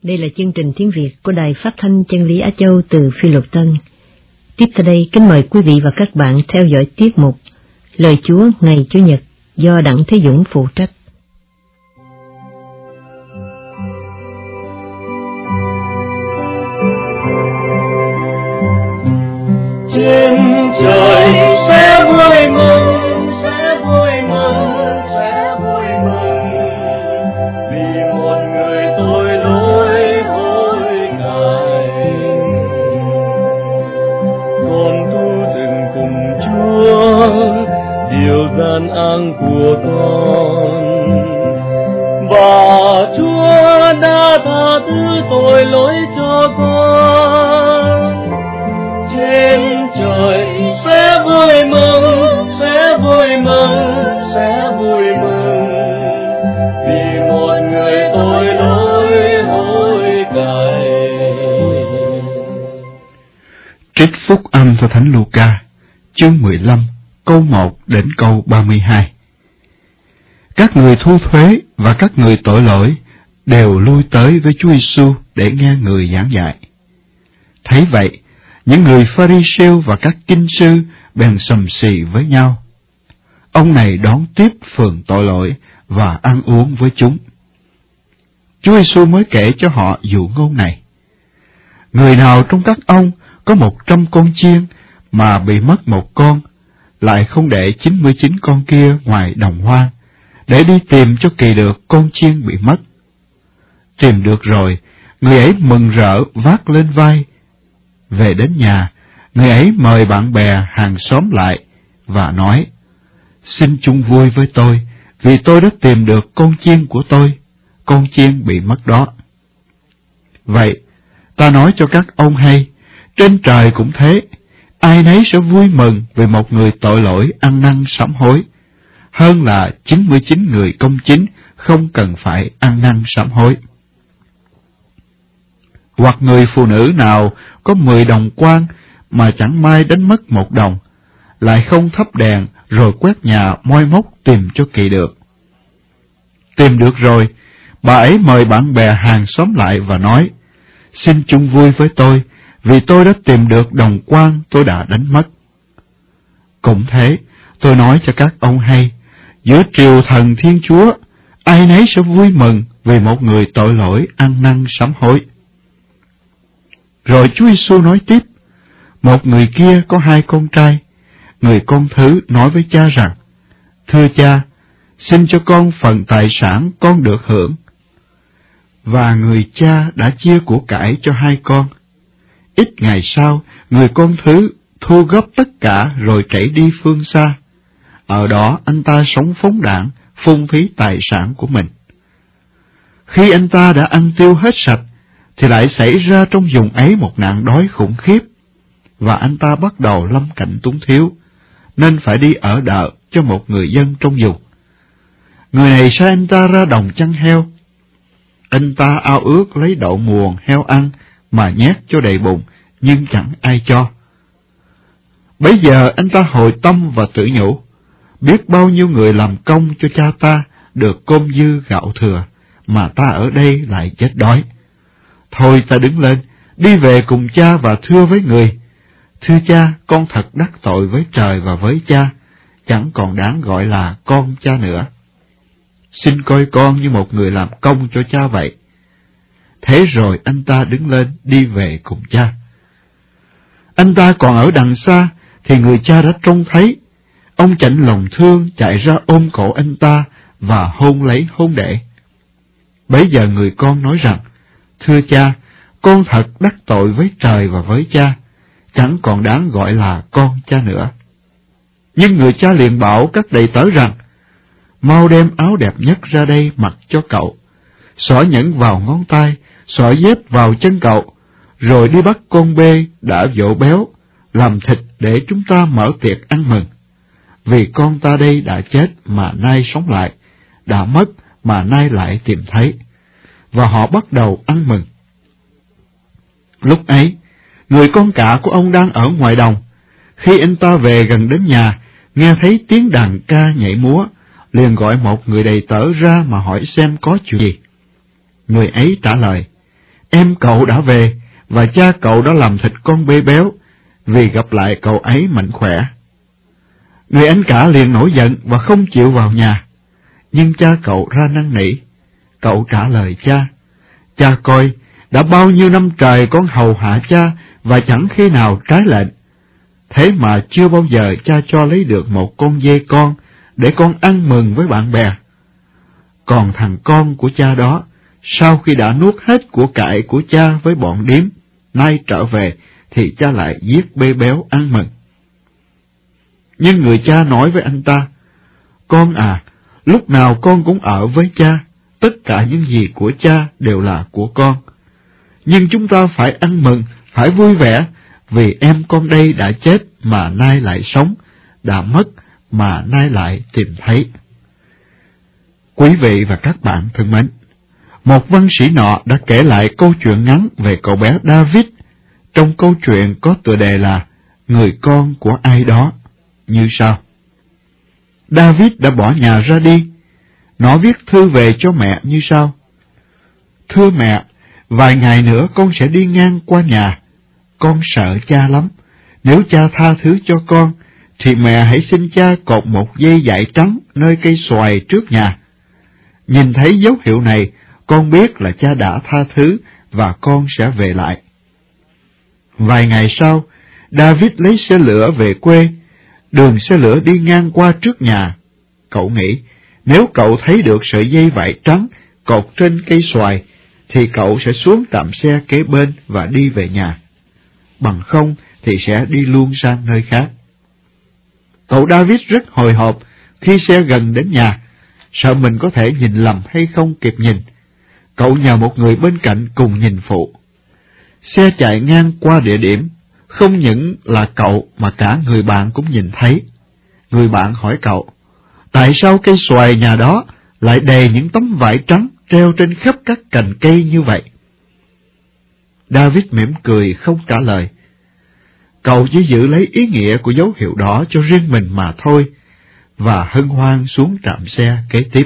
Đây là chương trình tiếng Việt của Đài Phát thanh Chân lý Á Châu từ Phi Luật Tân. Tiếp theo đây, kính mời quý vị và các bạn theo dõi tiết mục Lời Chúa ngày Chủ nhật do Đặng Thế Dũng phụ trách. Trên trời sẽ vui mừng, vì một người tội lỗi hối cải. Con tu dựng cùng Chúa điều gian áng của con, và Chúa đã tha thứ tội lỗi cho con. Trên trời sẽ vui mừng, vì một người tội lỗi hối cải. Trích phúc âm theo Thánh Luca, chương 15, câu 1 đến câu 32. Các người thu thuế và các người tội lỗi đều lui tới với Chúa Giêsu để nghe người giảng dạy. Thấy vậy, những người Pha-ri-siêu và các kinh sư bèn sầm xì với nhau. Ông này đón tiếp phường tội lỗi và ăn uống với chúng. Chúa Giêsu mới kể cho họ dụ ngôn này: người nào trong các ông có 100 con chiên mà bị mất một con, lại không để 99 con kia ngoài đồng hoang, để đi tìm cho kỳ được con chiên bị mất. Tìm được rồi, người ấy mừng rỡ vác lên vai. Về đến nhà, người ấy mời bạn bè hàng xóm lại và nói: xin chung vui với tôi, vì tôi đã tìm được con chiên của tôi, con chiên bị mất đó. Vậy, ta nói cho các ông hay, trên trời cũng thế, ai nấy sẽ vui mừng vì một người tội lỗi ăn năn sám hối, hơn là 99 người công chính không cần phải ăn năn sám hối. Hoặc người phụ nữ nào có 10 đồng quan mà chẳng may đánh mất 1 đồng, lại không thắp đèn rồi quét nhà moi móc tìm cho kỳ được. Tìm được rồi, bà ấy mời bạn bè hàng xóm lại và nói: xin chung vui với tôi, vì tôi đã tìm được đồng quan tôi đã đánh mất. Cũng thế, tôi nói cho các ông hay, giữa triều thần Thiên Chúa, ai nấy sẽ vui mừng vì một người tội lỗi ăn năn sám hối. Rồi Chúa Giêsu nói tiếp: một người kia có 2 con trai. Người con thứ nói với cha rằng: thưa cha, xin cho con phần tài sản con được hưởng. Và người cha đã chia của cải cho 2 con. Ít ngày sau, người con thứ thu góp tất cả rồi chạy đi phương xa. Ở đó anh ta sống phóng đãng, phung phí tài sản của mình. Khi anh ta đã ăn tiêu hết sạch, thì lại xảy ra trong vùng ấy một nạn đói khủng khiếp, và anh ta bắt đầu lâm cảnh túng thiếu, nên phải đi ở đợ cho một người dân trong vùng. Người này sai anh ta ra đồng chăn heo. Anh ta ao ước lấy đậu muồng heo ăn mà nhét cho đầy bụng, nhưng chẳng ai cho. Bấy giờ anh ta hồi tâm và tự nhủ: biết bao nhiêu người làm công cho cha ta được cơm dư gạo thừa, mà ta ở đây lại chết đói. Thôi ta đứng lên, đi về cùng cha và thưa với người: thưa cha, con thật đắc tội với trời và với cha, chẳng còn đáng gọi là con cha nữa. Xin coi con như một người làm công cho cha vậy. Thế rồi anh ta đứng lên đi về cùng cha. Anh ta còn ở đằng xa thì người cha đã trông thấy. Ông chạnh lòng thương chạy ra ôm cổ anh ta và hôn lấy hôn để. Bấy giờ người con nói rằng: thưa cha, con thật đắc tội với trời và với cha, chẳng còn đáng gọi là con cha nữa. Nhưng người cha liền bảo các đầy tớ rằng: mau đem áo đẹp nhất ra đây mặc cho cậu, xỏ nhẫn vào ngón tay, xỏ dép vào chân cậu, rồi đi bắt con bê đã vỗ béo, làm thịt để chúng ta mở tiệc ăn mừng. Vì con ta đây đã chết mà nay sống lại, đã mất mà nay lại tìm thấy. Và họ bắt đầu ăn mừng. Lúc ấy, người con cả của ông đang ở ngoài đồng. Khi anh ta về gần đến nhà, nghe thấy tiếng đàn ca nhảy múa, liền gọi một người đầy tớ ra mà hỏi xem có chuyện gì. Người ấy trả lời: em cậu đã về, và cha cậu đã làm thịt con bê béo, vì gặp lại cậu ấy mạnh khỏe. Người anh cả liền nổi giận và không chịu vào nhà, nhưng cha cậu ra năn nỉ. Cậu trả lời cha: Cha coi, đã bao nhiêu năm trời con hầu hạ cha và chẳng khi nào trái lệnh. Thế mà chưa bao giờ cha cho lấy được một con dê con để con ăn mừng với bạn bè. Còn thằng con của cha đó, sau khi đã nuốt hết của cải của cha với bọn điếm, nay trở về thì cha lại giết bê béo ăn mừng. Nhưng người cha nói với anh ta: Con à, lúc nào con cũng ở với cha, tất cả những gì của cha đều là của con. Nhưng chúng ta phải ăn mừng, phải vui vẻ, vì em con đây đã chết mà nay lại sống, đã mất mà nay lại tìm thấy. Quý vị và các bạn thân mến, một văn sĩ nọ đã kể lại câu chuyện ngắn về cậu bé David. Trong câu chuyện có tựa đề là Người con của ai đó, như sau. David đã bỏ nhà ra đi. Nó viết thư về cho mẹ như sau: Thưa mẹ, vài ngày nữa con sẽ đi ngang qua nhà. Con sợ cha lắm. Nếu cha tha thứ cho con, thì mẹ hãy xin cha cột một dây dải trắng nơi cây xoài trước nhà. Nhìn thấy dấu hiệu này, con biết là cha đã tha thứ và con sẽ về lại. Vài ngày sau, David lấy xe lửa về quê. Đường xe lửa đi ngang qua trước nhà. Cậu nghĩ, nếu cậu thấy được sợi dây vải trắng cột trên cây xoài, thì cậu sẽ xuống trạm xe kế bên và đi về nhà. Bằng không thì sẽ đi luôn sang nơi khác. Cậu David rất hồi hộp khi xe gần đến nhà, sợ mình có thể nhìn lầm hay không kịp nhìn. Cậu nhờ một người bên cạnh cùng nhìn phụ. Xe chạy ngang qua địa điểm, không những là cậu mà cả người bạn cũng nhìn thấy. Người bạn hỏi cậu: Tại sao cây xoài nhà đó lại đầy những tấm vải trắng treo trên khắp các cành cây như vậy? David mỉm cười không trả lời. Cậu chỉ giữ lấy ý nghĩa của dấu hiệu đó cho riêng mình mà thôi, và hân hoan xuống trạm xe kế tiếp.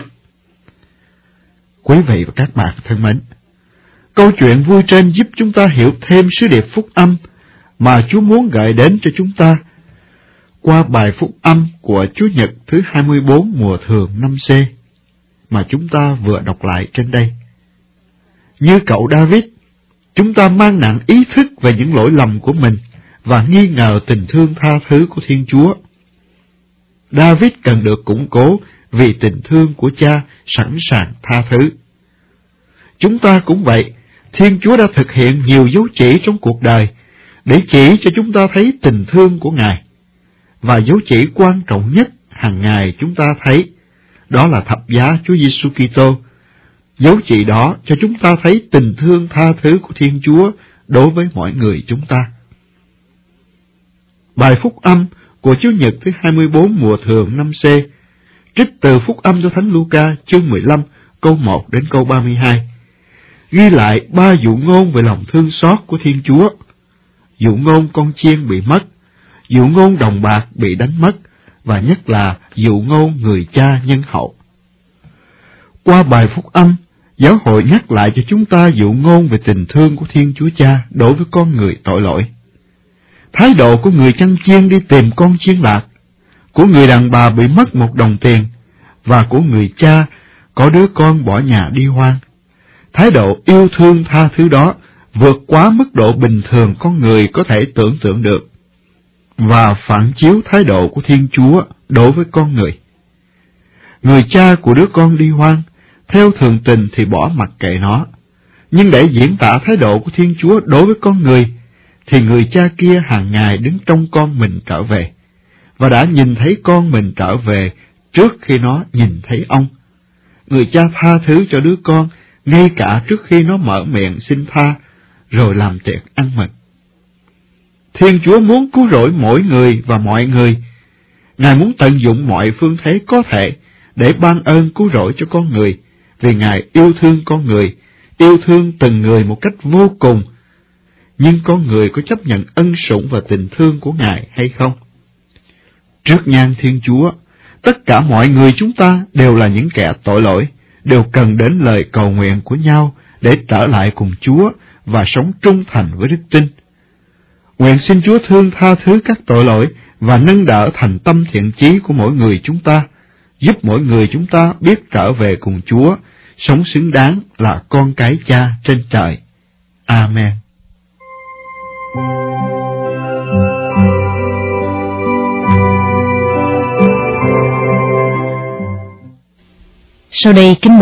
Quý vị và các bạn thân mến, câu chuyện vui trên giúp chúng ta hiểu thêm sứ điệp phúc âm mà Chúa muốn gợi đến cho chúng ta qua bài phúc âm của Chúa Nhật thứ 24 mùa thường năm C mà chúng ta vừa đọc lại trên đây. Như cậu David, chúng ta mang nặng ý thức về những lỗi lầm của mình và nghi ngờ tình thương tha thứ của Thiên Chúa. David cần được củng cố vì tình thương của cha sẵn sàng tha thứ. Chúng ta cũng vậy, Thiên Chúa đã thực hiện nhiều dấu chỉ trong cuộc đời để chỉ cho chúng ta thấy tình thương của Ngài. Và dấu chỉ quan trọng nhất hàng ngày chúng ta thấy, đó là thập giá Chúa Giêsu Kitô. Dấu chỉ đó cho chúng ta thấy tình thương tha thứ của Thiên Chúa đối với mọi người chúng ta. Bài phúc âm của Chúa Nhật thứ 24 mùa thường năm C, trích từ phúc âm cho Thánh Luca chương 15 câu 1 đến câu 32, ghi lại 3 dụ ngôn về lòng thương xót của Thiên Chúa. Dụ ngôn con chiên bị mất, dụ ngôn đồng bạc bị đánh mất, và nhất là dụ ngôn người cha nhân hậu. Qua bài phúc âm, giáo hội nhắc lại cho chúng ta dụ ngôn về tình thương của Thiên Chúa Cha đối với con người tội lỗi. Thái độ của người chăn chiên đi tìm con chiên lạc, của người đàn bà bị mất một đồng tiền, và của người cha có đứa con bỏ nhà đi hoang. Thái độ yêu thương tha thứ đó vượt quá mức độ bình thường con người có thể tưởng tượng được, và phản chiếu thái độ của Thiên Chúa đối với con người. Người cha của đứa con đi hoang, theo thường tình thì bỏ mặc kệ nó, nhưng để diễn tả thái độ của Thiên Chúa đối với con người, thì người cha kia hàng ngày đứng trông con mình trở về, và đã nhìn thấy con mình trở về trước khi nó nhìn thấy ông. Người cha tha thứ cho đứa con ngay cả trước khi nó mở miệng xin tha, rồi làm tiệc ăn mừng. Thiên Chúa muốn cứu rỗi mỗi người và mọi người. Ngài muốn tận dụng mọi phương thế có thể để ban ơn cứu rỗi cho con người, vì Ngài yêu thương con người, yêu thương từng người một cách vô cùng. Nhưng con người có chấp nhận ân sủng và tình thương của Ngài hay không? Trước nhan Thiên Chúa, tất cả mọi người chúng ta đều là những kẻ tội lỗi, đều cần đến lời cầu nguyện của nhau để trở lại cùng Chúa và sống trung thành với đức tin. Nguyện xin Chúa thương tha thứ các tội lỗi và nâng đỡ thành tâm thiện chí của mỗi người chúng ta, giúp mỗi người chúng ta biết trở về cùng Chúa, sống xứng đáng là con cái Cha trên trời. Amen. Sau đây kính